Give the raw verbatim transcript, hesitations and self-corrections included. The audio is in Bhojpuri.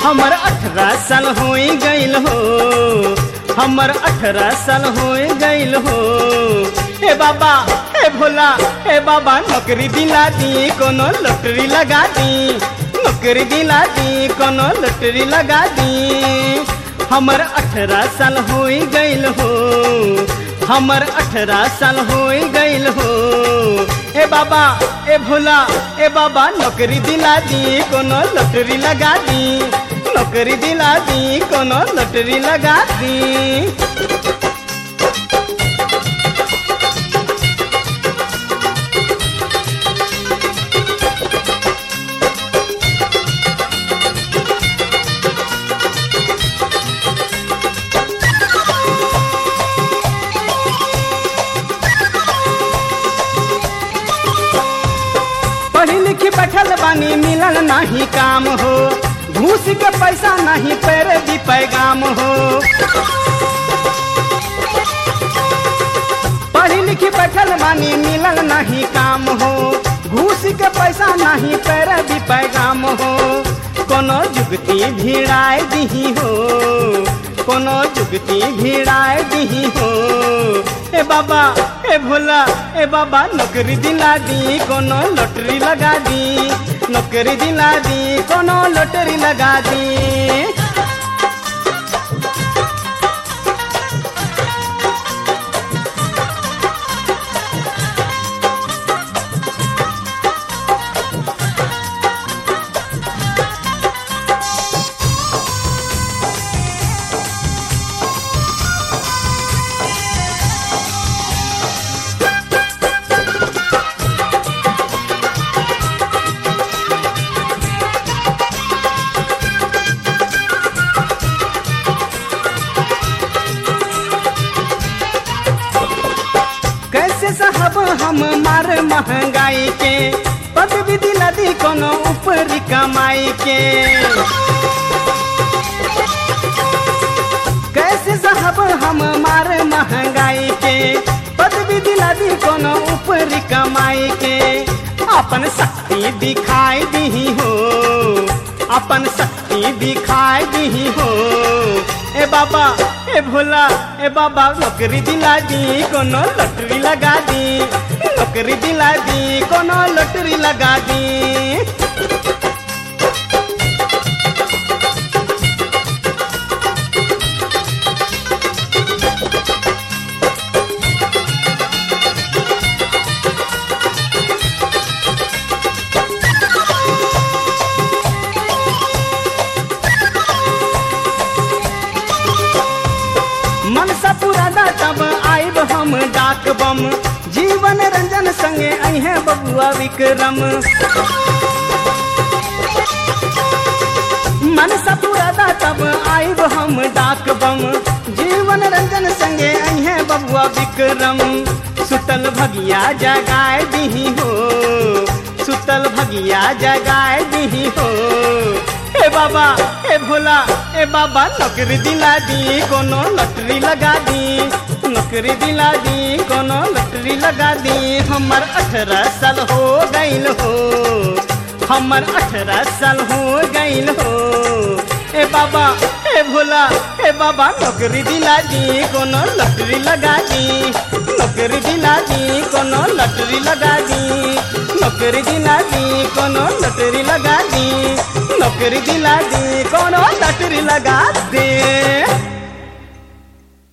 हमर अठारह साल हो गईल हो, हमर अठारह साल हो गईल हो। हे बाबा हे भोला हे बाबा नौकरी दिला दी, कोनो लॉटरी लगा दी, नौकरी दिला दी, कोनो लॉटरी लगा दी। हमर अठारह साल हो गईल हो, हमर अठारह साल हो गईल हो। ए बाबा ए भोला ए बाबा नौकरी दिला दी, कोनो लॉटरी लगा दी, नौकरी दिला दी, कोनो लॉटरी लगा दी। पढ़ी लिखी बैठल बानी मिलल नहीं काम हो, घूस के पैसा नहीं पैर दी पैगाम हो। पढ़ी लिखी बैठल बानी मिलल नहीं काम हो, घूस के पैसा नहीं पैर दी पैगाम हो। कोनो जुगती भिड़ाए दी हो, कोनो जुगती भिड़ाए दी हो। ए बाबा ए भोला ए बाबा नौकरी दिला दी, कोनो लॉटरी लगा दी, नौकरी दिला दी, कोनो लॉटरी लगा दी। कैसे साहब हम मार महंगाई के, पदवी दिला दी कोनो ऊपरी कमाई के। कैसे साहब हम मार महंगाई के, पदवी दिला दी कोनो ऊपरी कमाई के। अपन शक्ति दिखाई दी हो, अपन शक्ति दिखाई दी हो। ए बाबा ए भोला ए बाबा नौकरी दिला दी, कोनो लॉटरी लगा दी, नौकरी दिला दी, कोनो लॉटरी लगा दी। मनसा पुरादा तब आइब हम डाक बम, जीवन रंजन संगे अहे बबुआ विक्रम। मनसा पुरादा तब आइब हम डाक बम, जीवन रंजन संगे अहे बबुआ विक्रम। सुतल भगिया जगाए दी हो, सुतल भगिया जगाए दी हो। ए बाबा ए भोला ए बाबा नौकरी दिला दी, कोनो लॉटरी लगा दी, नौकरी दिला दी, कोनो लॉटरी लगा दी। हमर अठारह साल हो गईल हो, हमर अठारह साल हो गईल हो। ए बाबा ए भोला ए बाबा नौकरी दिला दी, कोनो लॉटरी लगा दी, नौकरी दिला दी, कोनो लॉटरी लगा दी, नौकरी दिला दी, कोनो लॉटरी लगा दी, नौकरी दिला दी, कोनो लॉटरी लगा दे।